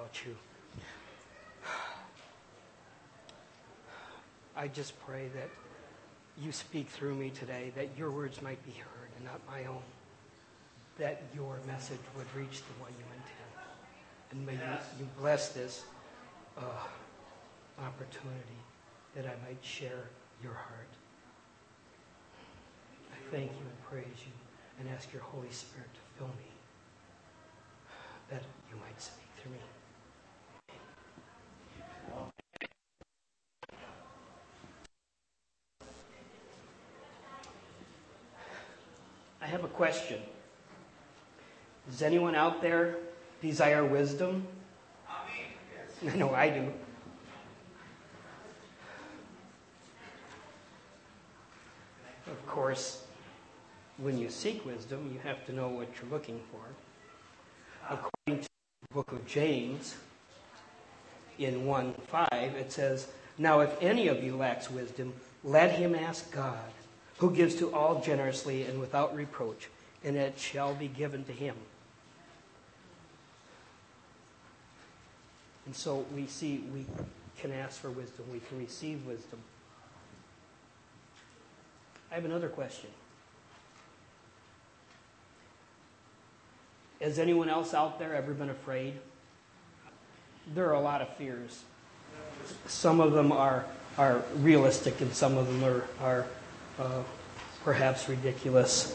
about you. I just pray that you speak through me today, that your words might be heard and not my own, that your message would reach the one you intend. And may you bless this opportunity that I might share your heart. I thank you and praise you and ask your Holy Spirit to fill me, that you might speak through me. I have a question. Does anyone out there desire wisdom? I know I do. Of course, when you seek wisdom, you have to know what you're looking for. According to the book of James, in 1:5, it says, "Now if any of you lacks wisdom, let him ask God, who gives to all generously and without reproach, and it shall be given to him." And so we see we can ask for wisdom, we can receive wisdom. I have another question. Has anyone else out there ever been afraid? There are a lot of fears. Some of them are realistic and some of them are perhaps ridiculous.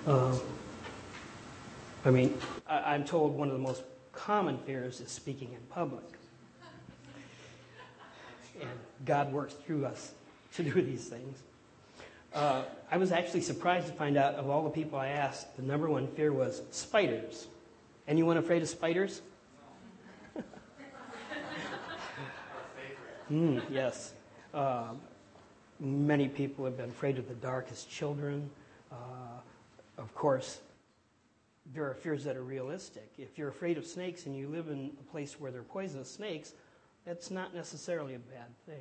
I'm told one of the most common fears is speaking in public. And God works through us to do these things. I was actually surprised to find out of all the people I asked, the number one fear was spiders. Anyone afraid of spiders? Yes. Many people have been afraid of the dark as children. Of course, there are fears that are realistic. If you're afraid of snakes and you live in a place where there are poisonous snakes, that's not necessarily a bad thing.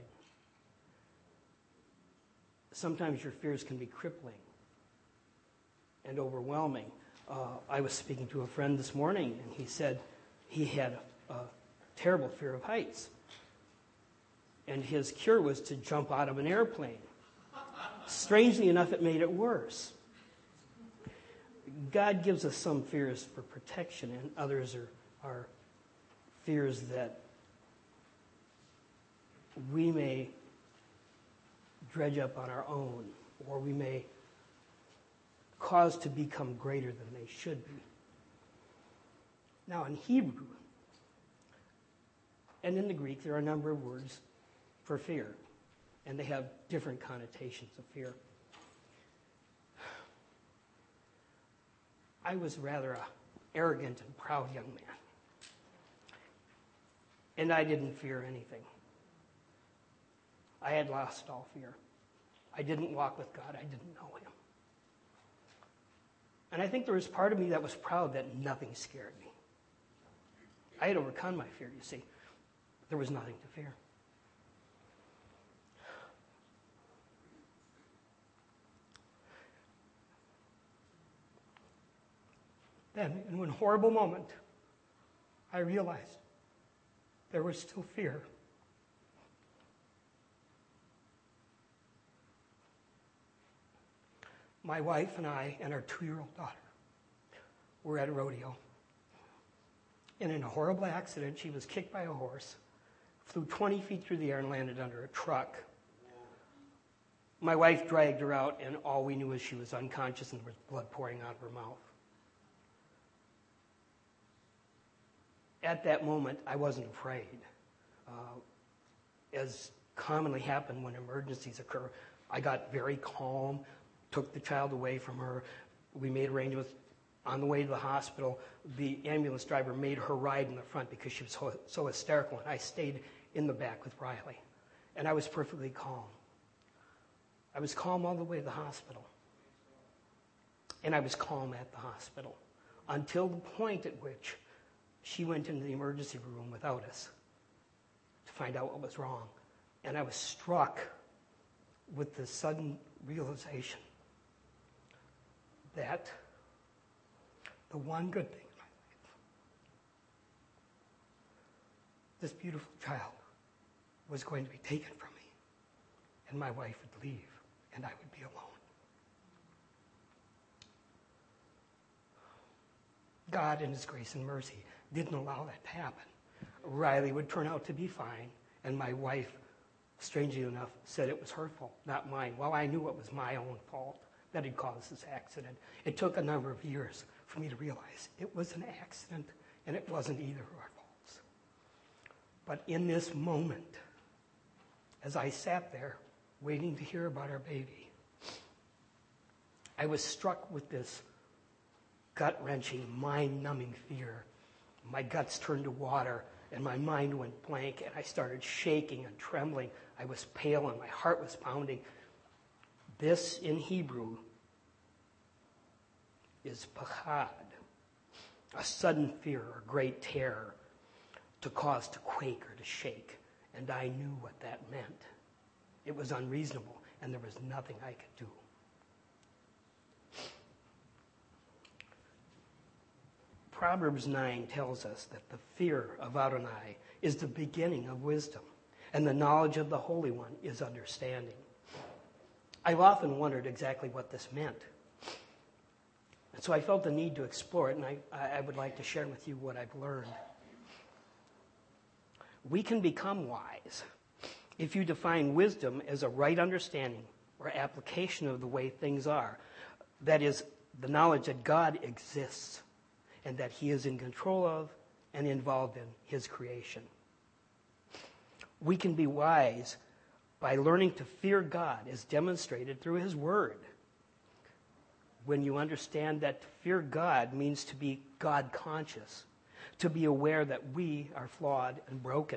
Sometimes your fears can be crippling and overwhelming. I was speaking to a friend this morning, and he said he had a terrible fear of heights. And his cure was to jump out of an airplane. Strangely enough, it made it worse. God gives us some fears for protection, and others are fears that we may dredge up on our own, or we may cause to become greater than they should be. Now, in Hebrew and in the Greek, there are a number of words for fear, and they have different connotations of fear. I was rather an arrogant and proud young man, and I didn't fear anything. I had lost all fear. I didn't walk with God. I didn't know him. And I think there was part of me that was proud that nothing scared me. I had overcome my fear, you see. There was nothing to fear. Then, in one horrible moment, I realized there was still fear. My wife and I and our 2-year-old daughter were at a rodeo. And in a horrible accident, she was kicked by a horse, flew 20 feet through the air and landed under a truck. My wife dragged her out, and all we knew was she was unconscious and there was blood pouring out of her mouth. At that moment, I wasn't afraid. As commonly happened when emergencies occur, I got very calm, took the child away from her. We made arrangements. On the way to the hospital, the ambulance driver made her ride in the front because she was so hysterical, and I stayed in the back with Riley. And I was perfectly calm. I was calm all the way to the hospital. And I was calm at the hospital until the point at which she went into the emergency room without us to find out what was wrong. And I was struck with the sudden realization that the one good thing in my life this beautiful child was going to be taken from me, and my wife would leave, and I would be alone. God, in his grace and mercy, didn't allow that to happen. Riley would turn out to be fine, and my wife, strangely enough, said it was her fault, not mine. Well, I knew it was my own fault that had caused this accident. It took a number of years for me to realize it was an accident, and it wasn't either of our faults. But in this moment, as I sat there waiting to hear about our baby, I was struck with this gut-wrenching, mind-numbing fear. My guts turned to water, and my mind went blank, and I started shaking and trembling. I was pale, and my heart was pounding. This, in Hebrew, is pachad, a sudden fear or great terror, to cause to quake or to shake. And I knew what that meant. It was unreasonable, and there was nothing I could do. Proverbs 9 tells us that the fear of Adonai is the beginning of wisdom, and the knowledge of the Holy One is understanding. I've often wondered exactly what this meant. And so I felt the need to explore it, and I would like to share with you what I've learned. We can become wise if you define wisdom as a right understanding or application of the way things are. That is, the knowledge that God exists and that he is in control of and involved in his creation. We can be wise by learning to fear God as demonstrated through his word. When you understand that to fear God means to be God-conscious, to be aware that we are flawed and broken.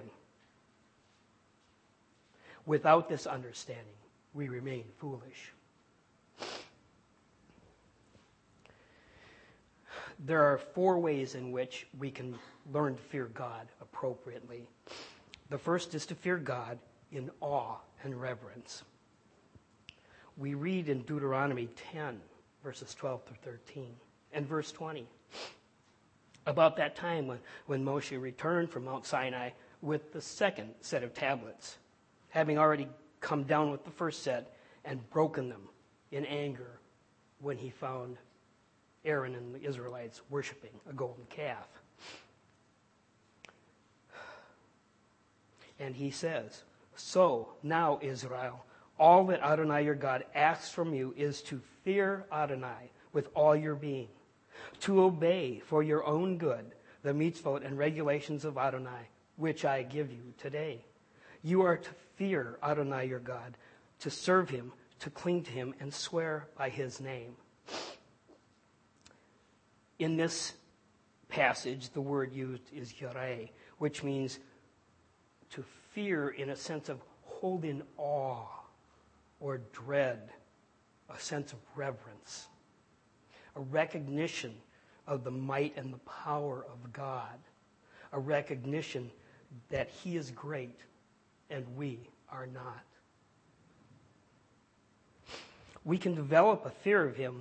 Without this understanding, we remain foolish. There are 4 ways in which we can learn to fear God appropriately. The first is to fear God in awe and reverence. We read in Deuteronomy 10, verses 12 through 13, and verse 20, about that time when Moshe returned from Mount Sinai with the second set of tablets, having already come down with the first set and broken them in anger when he found Aaron and the Israelites worshiping a golden calf. And he says, "So now, Israel, all that Adonai your God asks from you is to fear Adonai with all your being, to obey for your own good the mitzvot and regulations of Adonai, which I give you today. You are to fear Adonai your God, to serve him, to cling to him, and swear by his name." In this passage, the word used is yareh, which means to fear in a sense of hold in awe or dread, a sense of reverence, a recognition of the might and the power of God, a recognition that he is great and we are not. We can develop a fear of him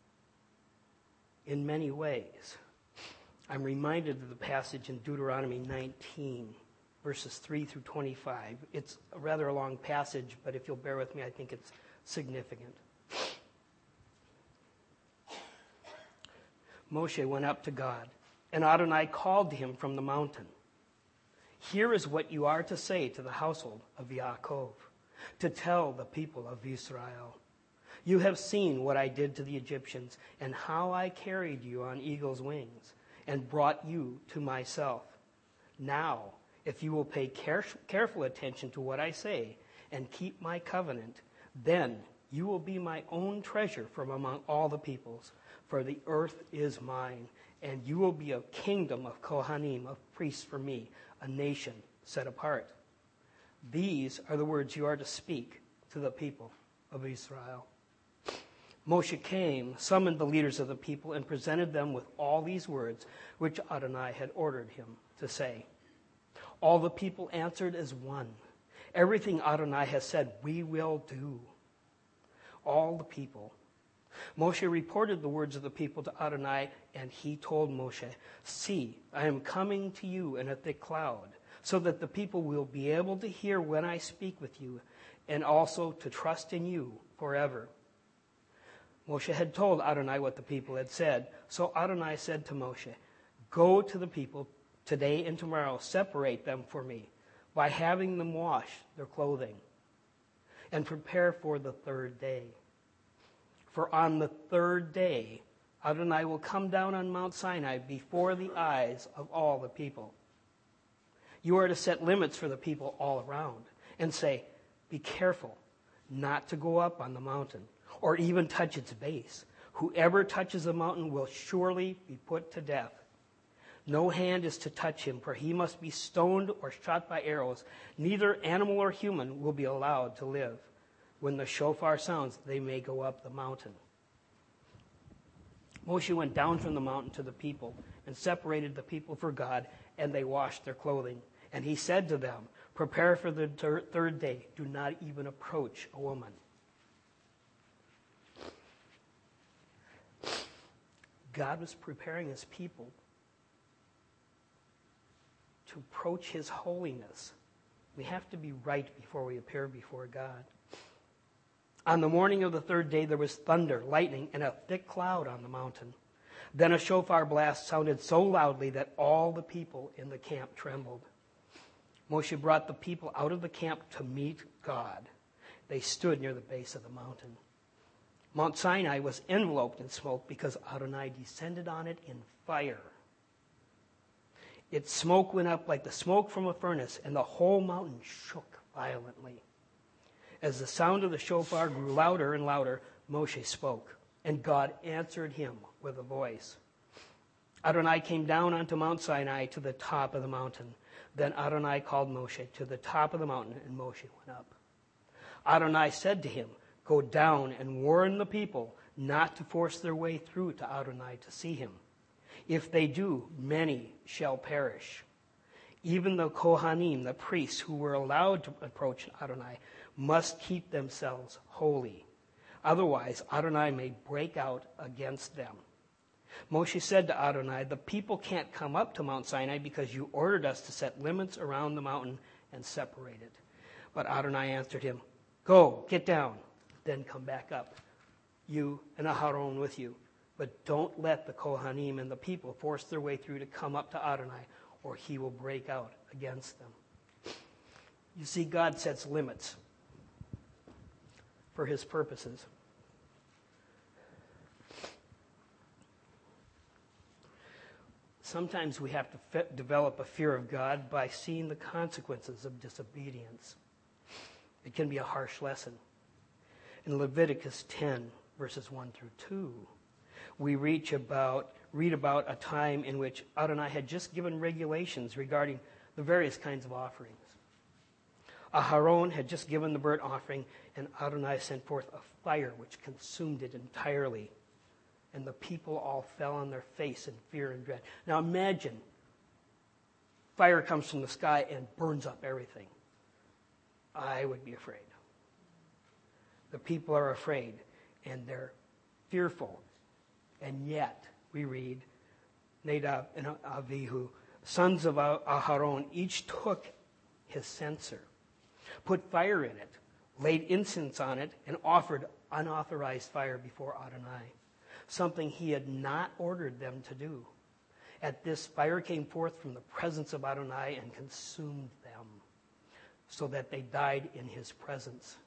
in many ways. I'm reminded of the passage in Deuteronomy 19, verses 3 through 25. It's a rather long passage, but if you'll bear with me, I think it's significant. Moshe went up to God, and Adonai called to him from the mountain. "Here is what you are to say to the household of Yaakov, to tell the people of Israel. You have seen what I did to the Egyptians, and how I carried you on eagle's wings, and brought you to myself. Now, if you will pay careful attention to what I say, and keep my covenant, then you will be my own treasure from among all the peoples, for the earth is mine, and you will be a kingdom of Kohanim, of priests for me, a nation set apart. These are the words you are to speak to the people of Israel." Moshe came, summoned the leaders of the people, and presented them with all these words which Adonai had ordered him to say. All the people answered as one, "Everything Adonai has said, we will do." All the people Moshe reported the words of the people to Adonai, and he told Moshe, "See, I am coming to you in a thick cloud, so that the people will be able to hear when I speak with you, and also to trust in you forever." Moshe had told Adonai what the people had said, so Adonai said to Moshe, "Go to the people today and tomorrow, separate them for me by having them wash their clothing, and prepare for the third day. For on the third day, Adonai will come down on Mount Sinai before the eyes of all the people. You are to set limits for the people all around and say, 'Be careful not to go up on the mountain or even touch its base. Whoever touches the mountain will surely be put to death. No hand is to touch him, for he must be stoned or shot by arrows. Neither animal or human will be allowed to live. When the shofar sounds, they may go up the mountain.'" Moshe went down from the mountain to the people and separated the people for God, and they washed their clothing. And he said to them, "Prepare for the third day. Do not even approach a woman." God was preparing his people to approach his holiness. We have to be right before we appear before God. On the morning of the third day, there was thunder, lightning, and a thick cloud on the mountain. Then a shofar blast sounded so loudly that all the people in the camp trembled. Moshe brought the people out of the camp to meet God. They stood near the base of the mountain. Mount Sinai was enveloped in smoke because Adonai descended on it in fire. Its smoke went up like the smoke from a furnace, and the whole mountain shook violently. As the sound of the shofar grew louder and louder, Moshe spoke, and God answered him with a voice. Adonai came down onto Mount Sinai to the top of the mountain. Then Adonai called Moshe to the top of the mountain, and Moshe went up. Adonai said to him, "Go down and warn the people not to force their way through to Adonai to see him. If they do, many shall perish. Even the Kohanim, the priests who were allowed to approach Adonai, must keep themselves holy. Otherwise, Adonai may break out against them." Moshe said to Adonai, "The people can't come up to Mount Sinai because you ordered us to set limits around the mountain and separate it." But Adonai answered him, "Go, get down, then come back up, you and Aharon with you. But don't let the Kohanim and the people force their way through to come up to Adonai, or he will break out against them." You see, God sets limits for his purposes. Sometimes we have to develop a fear of God by seeing the consequences of disobedience. It can be a harsh lesson. In Leviticus 10, verses 1 through 2, we read about a time in which Adonai had just given regulations regarding the various kinds of offerings. Aharon had just given the burnt offering, and Adonai sent forth a fire which consumed it entirely. And the people all fell on their face in fear and dread. Now imagine, fire comes from the sky and burns up everything. I would be afraid. The people are afraid, and they're fearful. And yet, we read, Nadab and Avihu, sons of Aharon, each took his censer, put fire in it, laid incense on it, and offered unauthorized fire before Adonai, something he had not ordered them to do. At this, fire came forth from the presence of Adonai and consumed them, so that they died in his presence.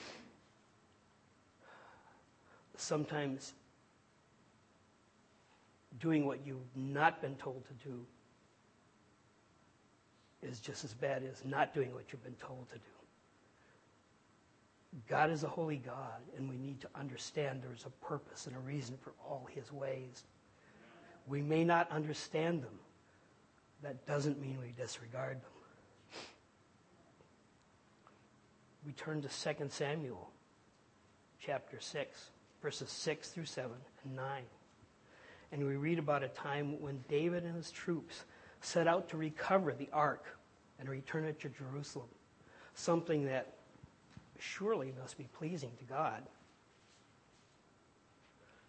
Sometimes doing what you've not been told to do is just as bad as not doing what you've been told to do. God is a holy God, and we need to understand there's a purpose and a reason for all his ways. We may not understand them. That doesn't mean we disregard them. We turn to 2 Samuel chapter 6, verses 6 through 7 and 9. And we read about a time when David and his troops set out to recover the ark and return it to Jerusalem, something that surely must be pleasing to God.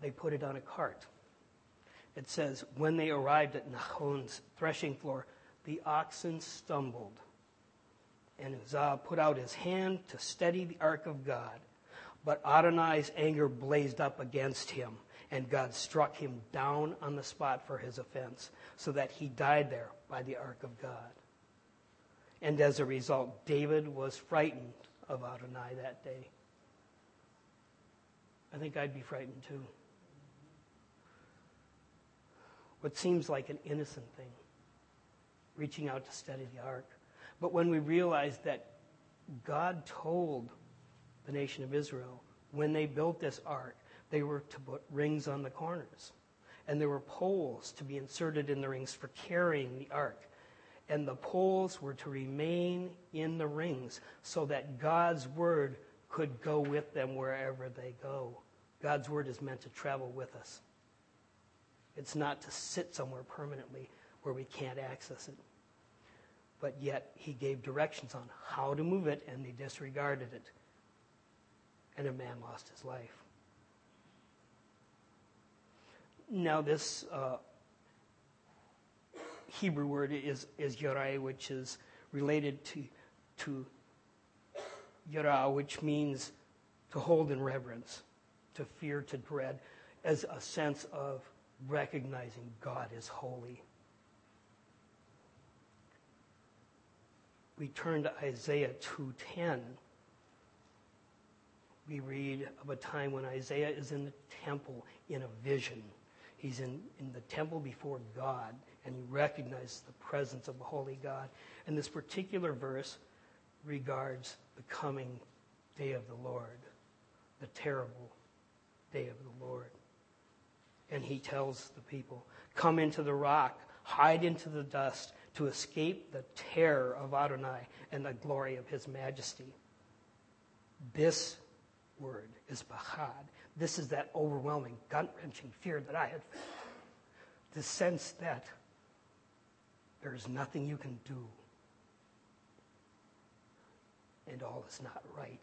they put it on a cart. It says, when they arrived at Nahon's threshing floor, the oxen stumbled. And Uzzah put out his hand to steady the ark of God. But Adonai's anger blazed up against him, and God struck him down on the spot for his offense, so that he died there by the ark of God. And as a result, David was frightened of Adonai that day. I think I'd be frightened too. What seems like an innocent thing, reaching out to steady the ark. But when we realize that God told the nation of Israel, when they built this ark, they were to put rings on the corners. And there were poles to be inserted in the rings for carrying the ark. And the poles were to remain in the rings so that God's word could go with them wherever they go. God's word is meant to travel with us. It's not to sit somewhere permanently where we can't access it. But yet he gave directions on how to move it, and they disregarded it. And a man lost his life. Now this Hebrew word is yoreh, which is related to yirah, which means to hold in reverence, to fear, to dread, as a sense of recognizing God is holy. We turn to Isaiah 2:10. We read of a time when Isaiah is in the temple in a vision. He's in the temple before God, and he recognizes the presence of the holy God. And this particular verse regards the coming day of the Lord, the terrible day of the Lord. And he tells the people, come into the rock, hide into the dust, to escape the terror of Adonai and the glory of his majesty. This word is pachad. This is that overwhelming, gut-wrenching fear that I had felt. The sense that there is nothing you can do, and all is not right.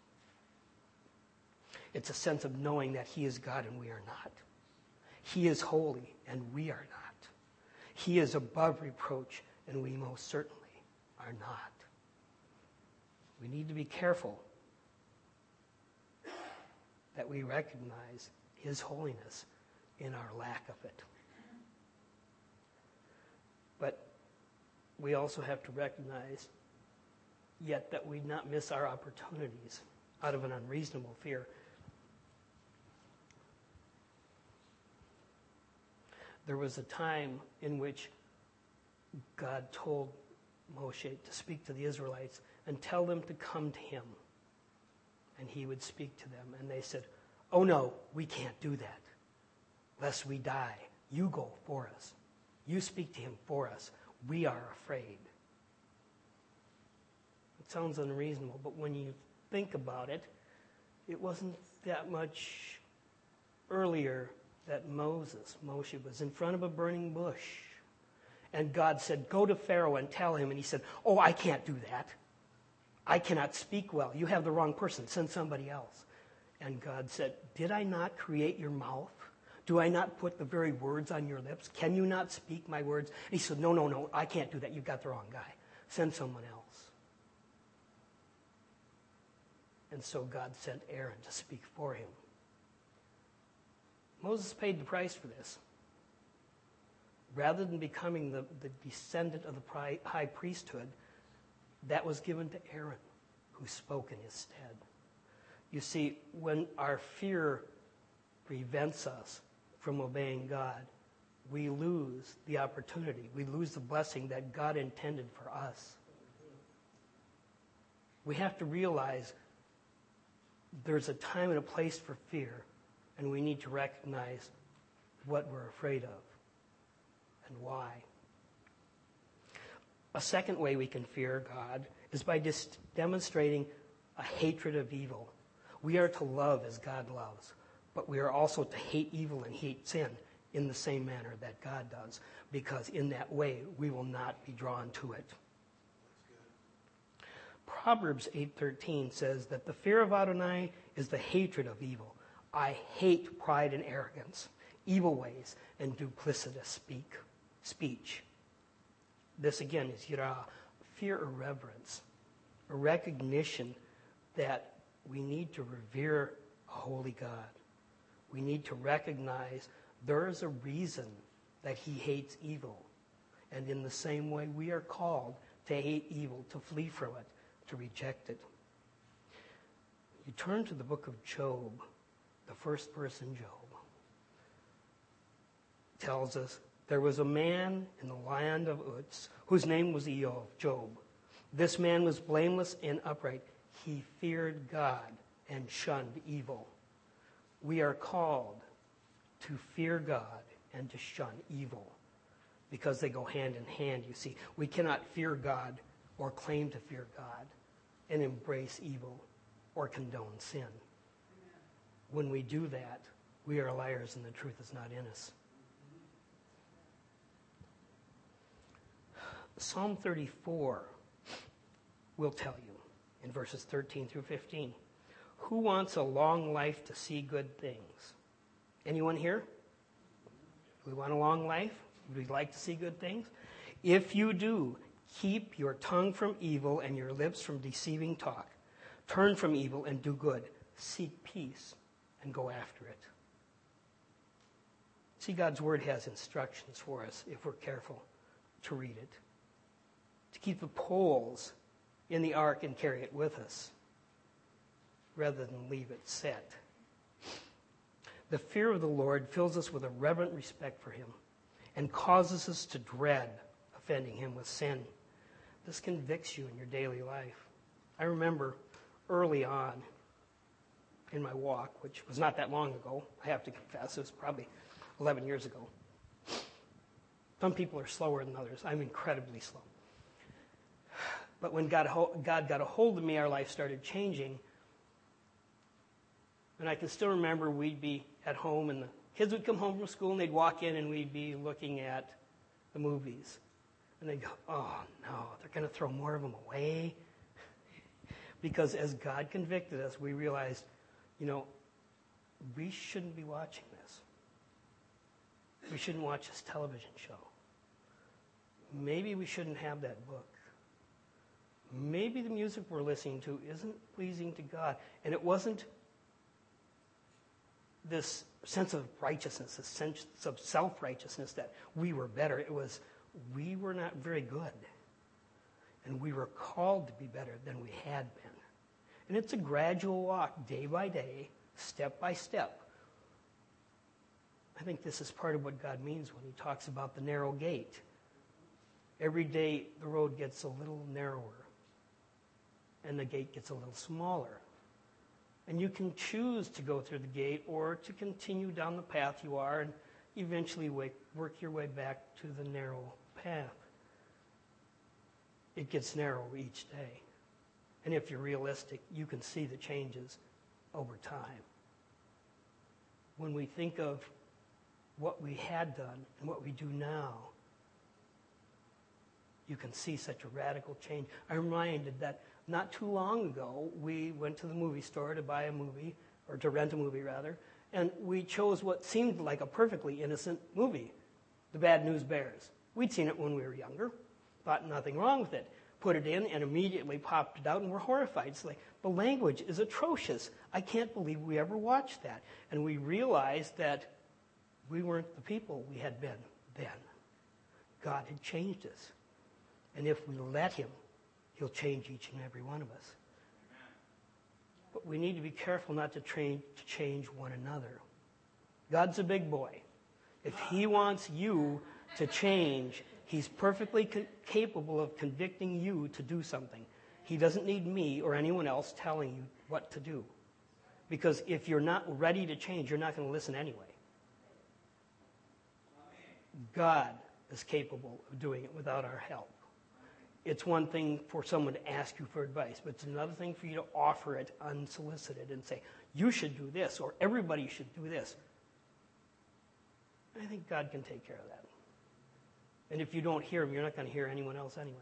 It's a sense of knowing that he is God and we are not. He is holy and we are not. He is above reproach and we most certainly are not. We need to be careful that we recognize his holiness in our lack of it. But we also have to recognize yet that we not miss our opportunities out of an unreasonable fear. There was a time in which God told Moshe to speak to the Israelites and tell them to come to him. And he would speak to them. And they said, oh no, we can't do that. Lest we die. You go for us. You speak to him for us. We are afraid. It sounds unreasonable, but when you think about it, it wasn't that much earlier that Moshe was in front of a burning bush. And God said, go to Pharaoh and tell him. And he said, oh, I can't do that. I cannot speak well. You have the wrong person. Send somebody else. And God said, did I not create your mouth? Do I not put the very words on your lips? Can you not speak my words? And he said, no, I can't do that. You've got the wrong guy. Send someone else. And so God sent Aaron to speak for him. Moses paid the price for this. Rather than becoming the descendant of the high priesthood, that was given to Aaron, who spoke in his stead. You see, when our fear prevents us from obeying God, we lose the opportunity. We lose the blessing that God intended for us. We have to realize there's a time and a place for fear, and we need to recognize what we're afraid of and why. A second way we can fear God is by just demonstrating a hatred of evil. We are to love as God loves, but we are also to hate evil and hate sin in the same manner that God does, because in that way we will not be drawn to it. Proverbs 8:13 says that the fear of Adonai is the hatred of evil. I hate pride and arrogance, evil ways, and duplicitous speech. This again is yirah, fear or reverence, a recognition that we need to revere a holy God. We need to recognize there is a reason that he hates evil. And in the same way, we are called to hate evil, to flee from it, to reject it. You turn to the book of Job, the first person Job. Tells us there was a man in the land of Uz whose name was Job. This man was blameless and upright. He feared God and shunned evil. We are called to fear God and to shun evil because they go hand in hand, you see. We cannot fear God or claim to fear God and embrace evil or condone sin. When we do that, we are liars and the truth is not in us. Psalm 34 will tell you in verses 13 through 15. Who wants a long life to see good things? Anyone here? Do we want a long life? Would we like to see good things? If you do, keep your tongue from evil and your lips from deceiving talk. Turn from evil and do good. Seek peace and go after it. See, God's word has instructions for us if we're careful to read it. To keep the poles in the ark and carry it with us, rather than leave it set. The fear of the Lord fills us with a reverent respect for him and causes us to dread offending him with sin. This convicts you in your daily life. I remember early on in my walk, which was not that long ago, I have to confess, it was probably 11 years ago. Some people are slower than others. I'm incredibly slow. But when God got a hold of me, our life started changing. And I can still remember we'd be at home and the kids would come home from school and they'd walk in and we'd be looking at the movies. And they'd go, oh no, they're going to throw more of them away. Because as God convicted us, we realized, we shouldn't be watching this. We shouldn't watch this television show. Maybe we shouldn't have that book. Maybe the music we're listening to isn't pleasing to God. And it wasn't this sense of righteousness, this sense of self-righteousness that we were better. It was we were not very good. And we were called to be better than we had been. And it's a gradual walk, day by day, step by step. I think this is part of what God means when he talks about the narrow gate. Every day the road gets a little narrower and the gate gets a little smaller. And you can choose to go through the gate or to continue down the path you are and eventually work your way back to the narrow path. It gets narrower each day. And if you're realistic, you can see the changes over time. When we think of what we had done and what we do now, you can see such a radical change. I'm reminded that not too long ago, we went to the movie store to buy a movie, or to rent a movie rather, and we chose what seemed like a perfectly innocent movie, The Bad News Bears. We'd seen it when we were younger, thought nothing wrong with it, put it in and immediately popped it out and were horrified. It's like, the language is atrocious. I can't believe we ever watched that. And we realized that we weren't the people we had been then. God had changed us. And if we let him, he'll change each and every one of us. But we need to be careful not to change one another. God's a big boy. If he wants you to change, he's perfectly capable of convicting you to do something. He doesn't need me or anyone else telling you what to do. Because if you're not ready to change, you're not going to listen anyway. God is capable of doing it without our help. It's one thing for someone to ask you for advice, but it's another thing for you to offer it unsolicited and say, you should do this, or everybody should do this. I think God can take care of that. And if you don't hear him, you're not going to hear anyone else anyway.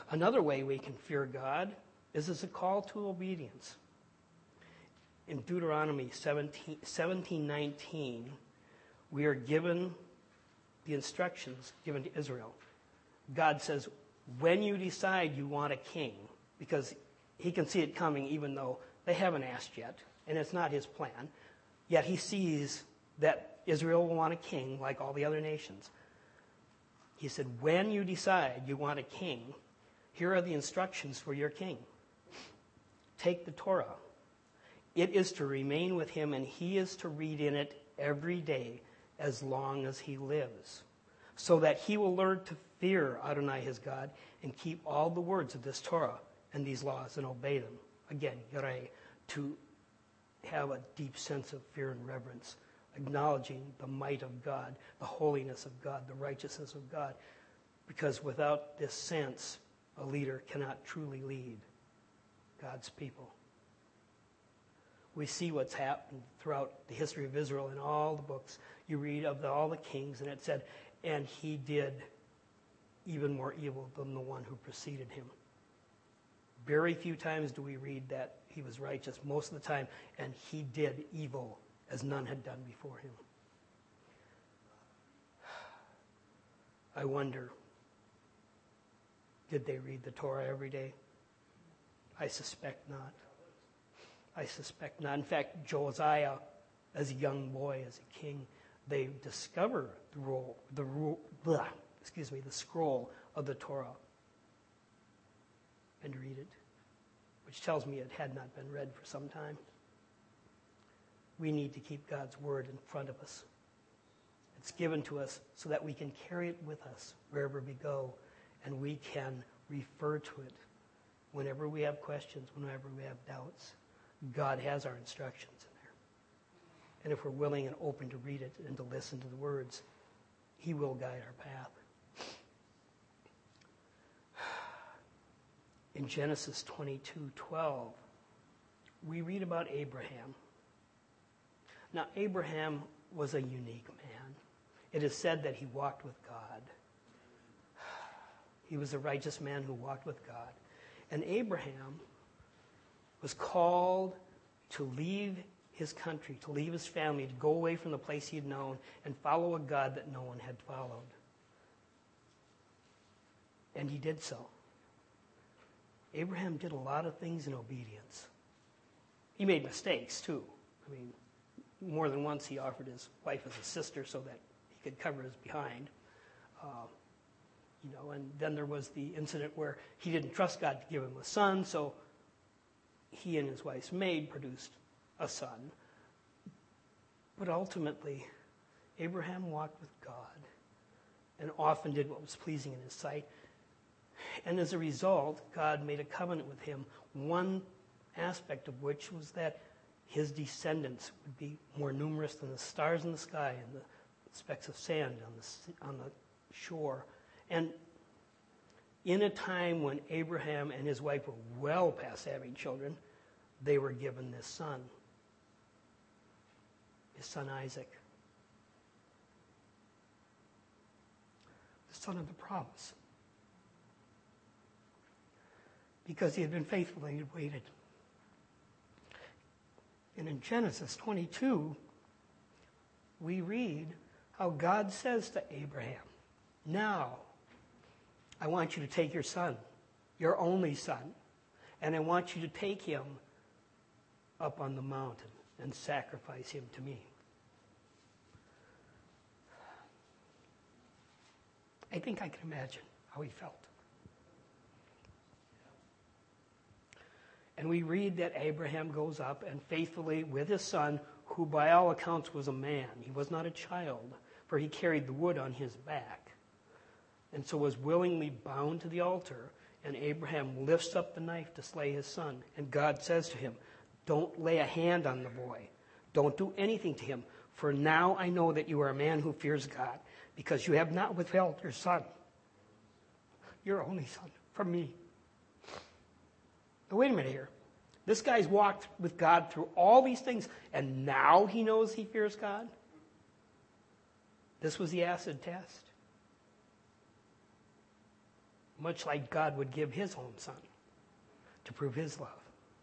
Another way we can fear God is as a call to obedience. In Deuteronomy 17:19, we are given the instructions given to Israel. God says, when you decide you want a king, because he can see it coming even though they haven't asked yet, and it's not his plan, yet he sees that Israel will want a king like all the other nations. He said, when you decide you want a king, here are the instructions for your king. Take the Torah. It is to remain with him, and he is to read in it every day as long as he lives, so that he will learn to fear Adonai his God and keep all the words of this Torah and these laws and obey them. Again, Yareh, to have a deep sense of fear and reverence, acknowledging the might of God, the holiness of God, the righteousness of God. Because without this sense, a leader cannot truly lead God's people. We see what's happened throughout the history of Israel in all the books. You read of all the kings, and it said, and he did even more evil than the one who preceded him. Very few times do we read that he was righteous. Most of the time, and he did evil as none had done before him. I wonder, did they read the Torah every day? I suspect not. I suspect not. In fact, Josiah, as a young boy, as a king, they discover the scroll of the Torah and read it, which tells me it had not been read for some time. We need to keep God's word in front of us. It's given to us so that we can carry it with us wherever we go, and we can refer to it whenever we have questions, whenever we have doubts. God has our instructions in there. And if we're willing and open to read it and to listen to the words, he will guide our path. In Genesis 22:12, we read about Abraham. Now, Abraham was a unique man. It is said that he walked with God. He was a righteous man who walked with God. And Abraham was called to leave his country, to leave his family, to go away from the place he had known and follow a God that no one had followed. And he did so. Abraham did a lot of things in obedience. He made mistakes, too. I mean, more than once he offered his wife as a sister so that he could cover his behind. And then there was the incident where he didn't trust God to give him a son, so he and his wife's maid produced a son. But ultimately, Abraham walked with God and often did what was pleasing in his sight. And as a result, God made a covenant with him, one aspect of which was that his descendants would be more numerous than the stars in the sky and the specks of sand on the shore. And in a time when Abraham and his wife were well past having children, they were given this son, his son Isaac, the son of the promise, because he had been faithful and he had waited. And in Genesis 22, we read how God says to Abraham, now, I want you to take your son, your only son, and I want you to take him up on the mountain and sacrifice him to me. I think I can imagine how he felt. And we read that Abraham goes up and faithfully with his son, who by all accounts was a man. He was not a child, for he carried the wood on his back, and so was willingly bound to the altar. And Abraham lifts up the knife to slay his son. And God says to him, don't lay a hand on the boy. Don't do anything to him. For now I know that you are a man who fears God, because you have not withheld your son, your only son, from me. Now, wait a minute here. This guy's walked with God through all these things, and now he knows he fears God? This was the acid test. much like God would give his own son to prove his love.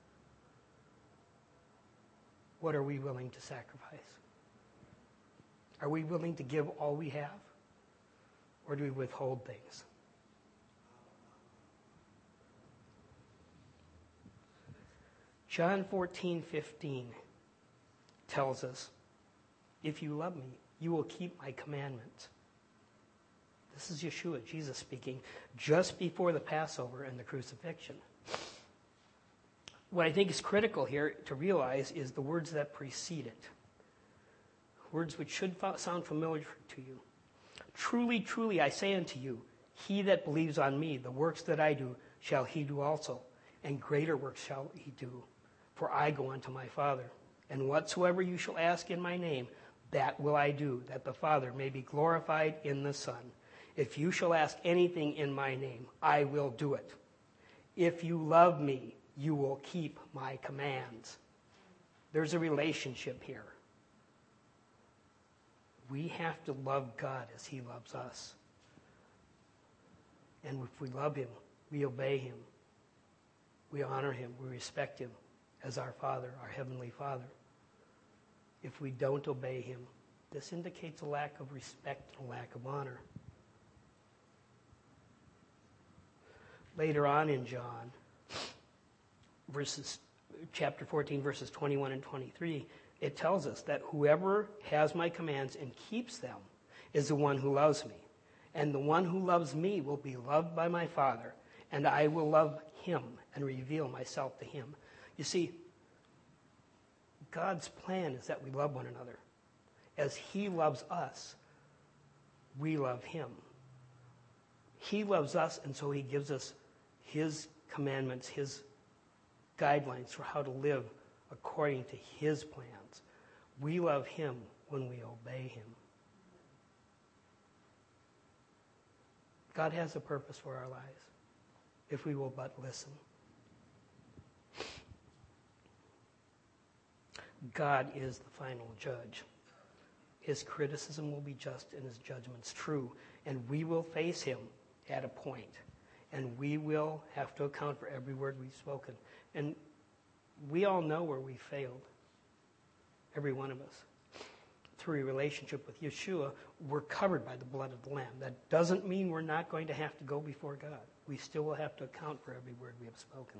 What are we willing to sacrifice? Are we willing to give all we have? Or do we withhold things? John 14:15 tells us, if you love me, you will keep my commandments. This is Yeshua, Jesus speaking, just before the Passover and the crucifixion. What I think is critical here to realize is the words that precede it. Words which should sound familiar to you. Truly, truly, I say unto you, he that believes on me, the works that I do, shall he do also, and greater works shall he do. For I go unto my Father, and whatsoever you shall ask in my name, that will I do, that the Father may be glorified in the Son. If you shall ask anything in my name, I will do it. If you love me, you will keep my commands. There's a relationship here. We have to love God as he loves us. And if we love him, we obey him. We honor him. We respect him as our Father, our Heavenly Father. If we don't obey him, this indicates a lack of respect and a lack of honor. Later on in John, chapter 14, verses 21 and 23, it tells us that whoever has my commands and keeps them is the one who loves me. And the one who loves me will be loved by my Father, and I will love him and reveal myself to him. You see, God's plan is that we love one another. As he loves us, we love him. He loves us, and so he gives us his commandments, his guidelines for how to live according to his plans. We love him when we obey him. God has a purpose for our lives, if we will but listen. God is the final judge. His criticism will be just and his judgments true, and we will face him at a point, and we will have to account for every word we've spoken. And we all know where we failed, every one of us. Through a relationship with Yeshua, we're covered by the blood of the Lamb. That doesn't mean we're not going to have to go before God. We still will have to account for every word we have spoken.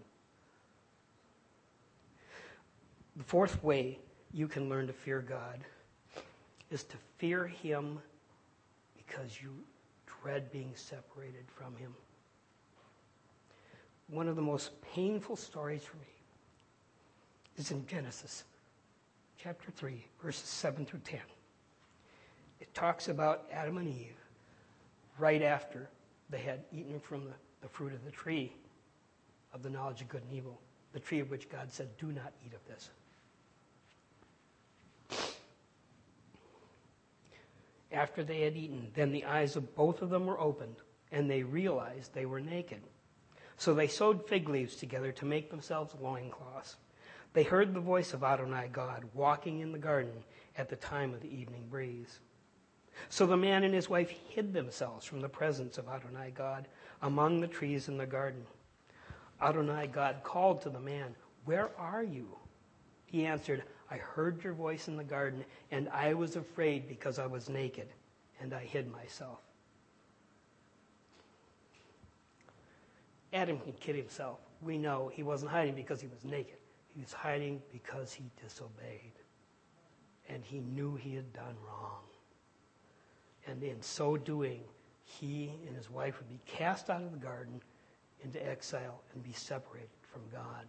The fourth way you can learn to fear God is to fear him because you dread being separated from him. One of the most painful stories for me is in Genesis chapter 3, verses 7 through 10. It talks about Adam and Eve right after they had eaten from the fruit of the tree of the knowledge of good and evil, the tree of which God said, do not eat of this. After they had eaten, then the eyes of both of them were opened, and they realized they were naked. So they sewed fig leaves together to make themselves loincloths. They heard the voice of Adonai God walking in the garden at the time of the evening breeze. So the man and his wife hid themselves from the presence of Adonai God among the trees in the garden. Adonai God called to the man, "Where are you?" He answered, "I heard your voice in the garden, and I was afraid because I was naked, and I hid myself." Adam can kid himself. We know he wasn't hiding because he was naked. He was hiding because he disobeyed. And he knew he had done wrong. And in so doing, he and his wife would be cast out of the garden into exile and be separated from God.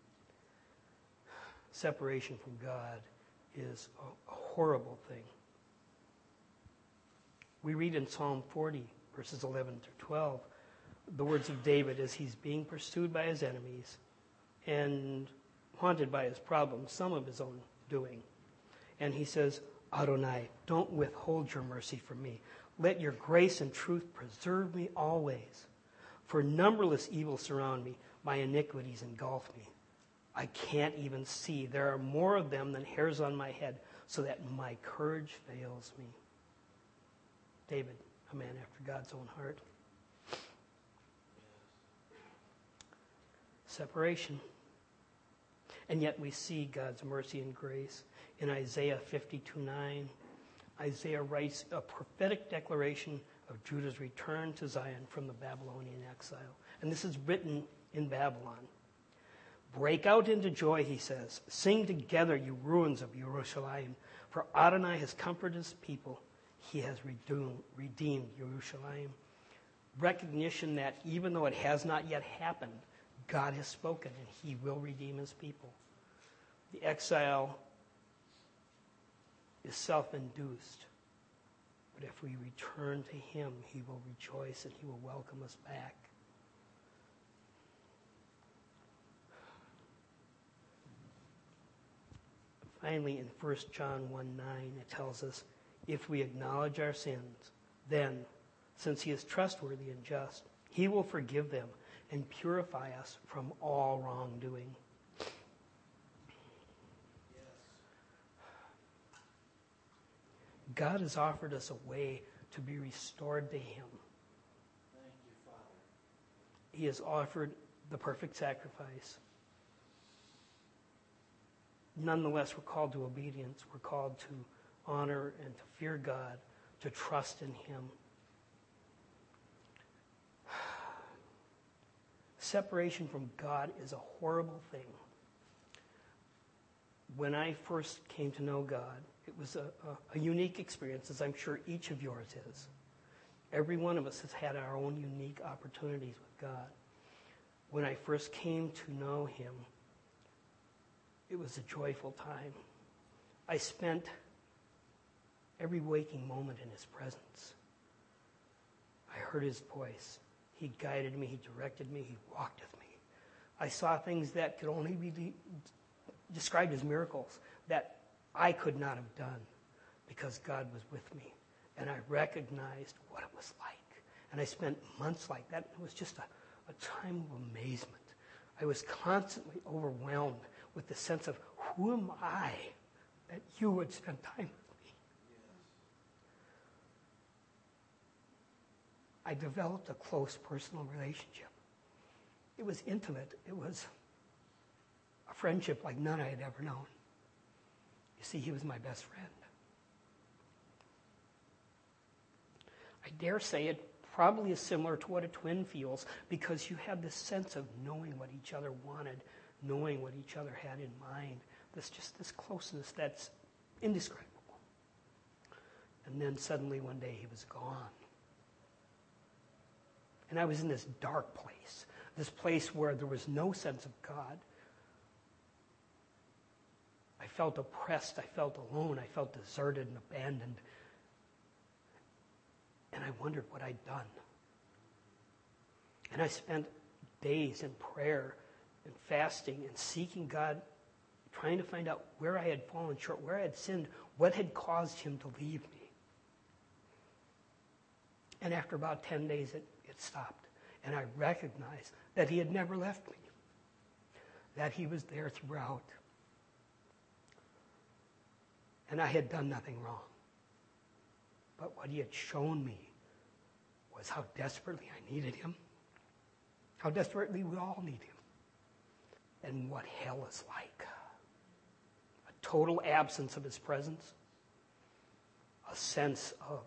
Separation from God is a horrible thing. We read in Psalm 40, verses 11 through 12, the words of David as he's being pursued by his enemies and haunted by his problems, some of his own doing. And he says, "Adonai, don't withhold your mercy from me. Let your grace and truth preserve me always. For numberless evils surround me. My iniquities engulf me. I can't even see. There are more of them than hairs on my head, so that my courage fails me." David, a man after God's own heart. separation. And yet we see God's mercy and grace in Isaiah 52:9. Isaiah writes a prophetic declaration of Judah's return to Zion from the Babylonian exile. And this is written in Babylon. Break out into joy, he says. Sing together, you ruins of Jerusalem. For Adonai has comforted his people. He has redeemed Jerusalem. Recognition that even though it has not yet happened, God has spoken and he will redeem his people. The exile is self-induced. But if we return to him, he will rejoice and he will welcome us back. Finally, in 1 John 1:9, it tells us, if we acknowledge our sins, then, since he is trustworthy and just, he will forgive them and purify us from all wrongdoing. God has offered us a way to be restored to him. Thank you, Father. He has offered the perfect sacrifice. Nonetheless, we're called to obedience. We're called to honor and to fear God, to trust in him. Separation from God is a horrible thing. When I first came to know God, it was a unique experience, as I'm sure each of yours is. Every one of us has had our own unique opportunities with God. When I first came to know him, it was a joyful time. I spent every waking moment in his presence. I heard his voice. He guided me, he directed me, he walked with me. I saw things that could only be described as miracles that I could not have done because God was with me. And I recognized what it was like. And I spent months like that. It was just a time of amazement. I was constantly overwhelmed with the sense of, who am I that you would spend time with me? I developed a close personal relationship. It was intimate. It was a friendship like none I had ever known. You see, he was my best friend. I dare say it probably is similar to what a twin feels, because you have this sense of knowing what each other wanted, knowing what each other had in mind. This closeness that's indescribable. And then suddenly one day he was gone. And I was in this dark place, this place where there was no sense of God. I felt oppressed, I felt alone, I felt deserted and abandoned. And I wondered what I'd done. And I spent days in prayer and fasting and seeking God, trying to find out where I had fallen short, where I had sinned, what had caused him to leave me. And after about 10 days, it stopped. And I recognized that he had never left me, that he was there throughout. And I had done nothing wrong. But what he had shown me was how desperately I needed him, how desperately we all need him, and what hell is like. A total absence of his presence, a sense of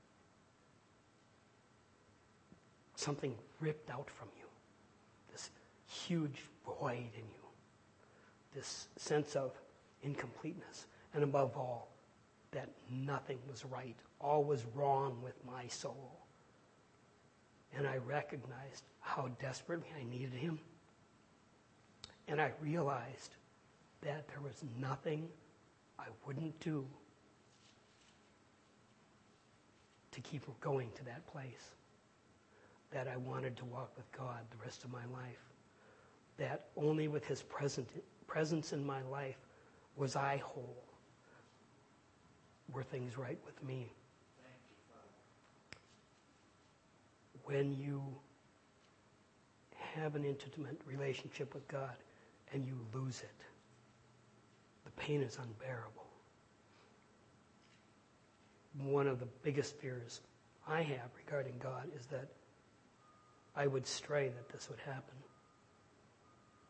something ripped out from you, this huge void in you, this sense of incompleteness, and above all, that nothing was right. All was wrong with my soul. And I recognized how desperately I needed him. And I realized that there was nothing I wouldn't do to keep going to that place. That I wanted to walk with God the rest of my life. That only with his presence in my life was I whole. Were things right with me? Thank you, Father. When you have an intimate relationship with God and you lose it, the pain is unbearable. One of the biggest fears I have regarding God is that I would stray, that this would happen.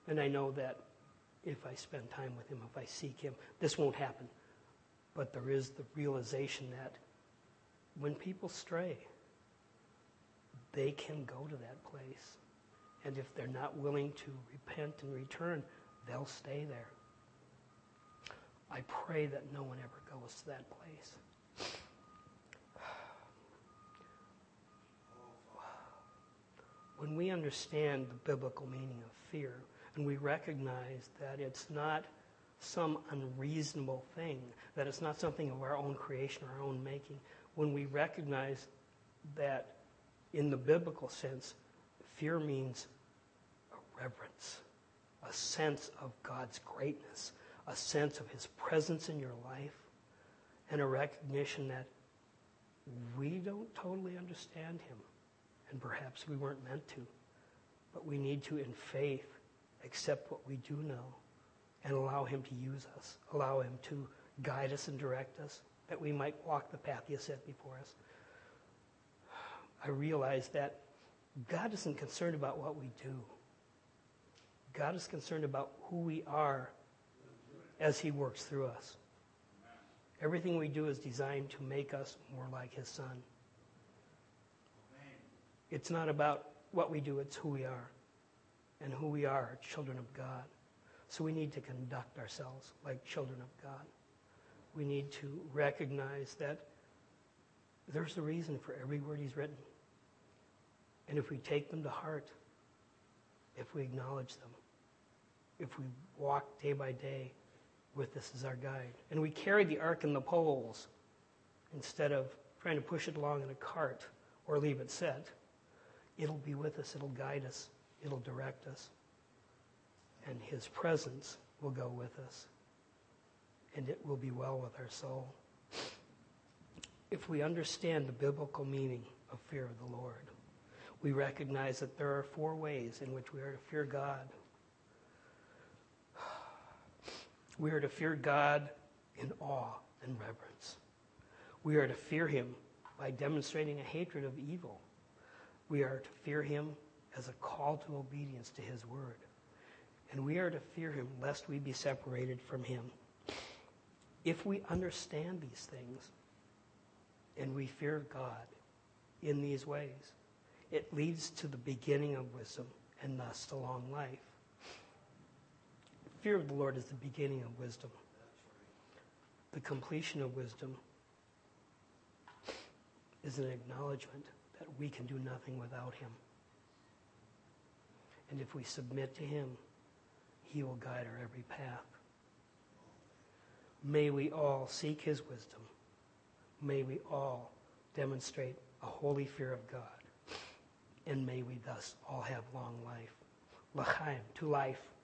And I know that if I spend time with him, if I seek him, this won't happen. But there is the realization that when people stray, they can go to that place. And if they're not willing to repent and return, they'll stay there. I pray that no one ever goes to that place. When we understand the biblical meaning of fear, and we recognize that it's not some unreasonable thing, that it's not something of our own creation or our own making, when we recognize that in the biblical sense, fear means a reverence, a sense of God's greatness, a sense of his presence in your life, and a recognition that we don't totally understand him, and perhaps we weren't meant to, but we need to, in faith, accept what we do know and allow him to use us, allow him to guide us and direct us, that we might walk the path he has set before us. I realize that God isn't concerned about what we do. God is concerned about who we are as he works through us. Everything we do is designed to make us more like his Son. It's not about what we do, it's who we are. And who we are children of God. So we need to conduct ourselves like children of God. We need to recognize that there's a reason for every word he's written. And if we take them to heart, if we acknowledge them, if we walk day by day with this as our guide, and we carry the ark and the poles instead of trying to push it along in a cart or leave it set, it'll be with us, it'll guide us, it'll direct us, and his presence will go with us, and it will be well with our soul. If we understand the biblical meaning of fear of the Lord, we recognize that there are 4 ways in which we are to fear God. We are to fear God in awe and reverence. We are to fear him by demonstrating a hatred of evil. We are to fear him as a call to obedience to his word. And we are to fear him lest we be separated from him. If we understand these things and we fear God in these ways, it leads to the beginning of wisdom and thus to long life. Fear of the Lord is the beginning of wisdom. The completion of wisdom is an acknowledgement that we can do nothing without him. And if we submit to him, he will guide our every path. May we all seek his wisdom. May we all demonstrate a holy fear of God. And may we thus all have long life. L'chaim, to life.